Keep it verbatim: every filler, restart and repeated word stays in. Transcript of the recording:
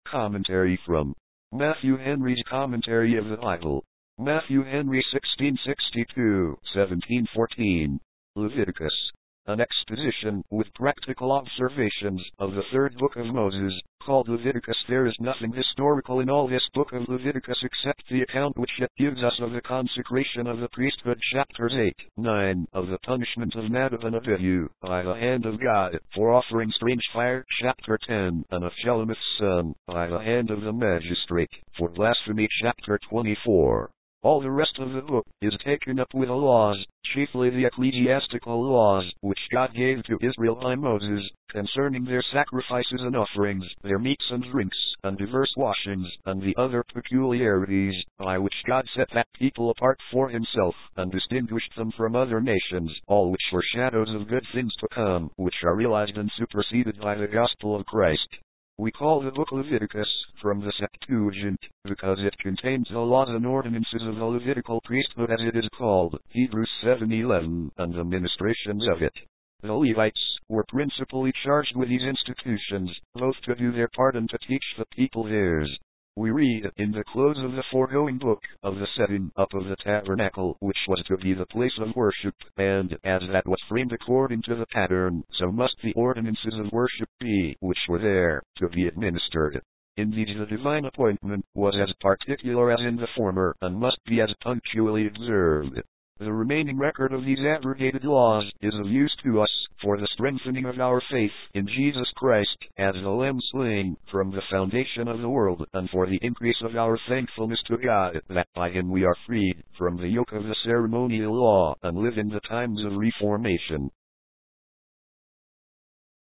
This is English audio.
Commentary from Matthew Henry's Commentary of the Bible. Matthew Henry sixteen sixty-two, seventeen fourteen. Leviticus. An exposition with practical observations of the third book of Moses, called Leviticus. There is nothing historical in all this book of Leviticus except the account which it gives us of the consecration of the priesthood, chapters eight, nine, of the punishment of Nadab and Abihu, by the hand of God, for offering strange fire, chapter ten, and of Shelomith's son, by the hand of the magistrate, for blasphemy, chapter twenty-four. All the rest of the book is taken up with the laws, chiefly the ecclesiastical laws, which God gave to Israel by Moses, concerning their sacrifices and offerings, their meats and drinks, and diverse washings, and the other peculiarities, by which God set that people apart for himself, and distinguished them from other nations, all which were shadows of good things to come, which are realized and superseded by the gospel of Christ. We call the book Leviticus, from the Septuagint, because it contains the laws and ordinances of the Levitical priesthood, as it is called, Hebrews seven eleven, and the ministrations of it. The Levites were principally charged with these institutions, both to do their part and to teach the people theirs. We read, in the close of the foregoing book, of the setting up of the tabernacle, which was to be the place of worship, and, as that was framed according to the pattern, so must the ordinances of worship be, which were there, to be administered. In these the divine appointment was as particular as in the former, and must be as punctually observed. The remaining record of these abrogated laws is of use to us, for the strengthening of our faith in Jesus Christ, as the Lamb slain from the foundation of the world, and for the increase of our thankfulness to God, that by him we are freed from the yoke of the ceremonial law, and live in the times of reformation.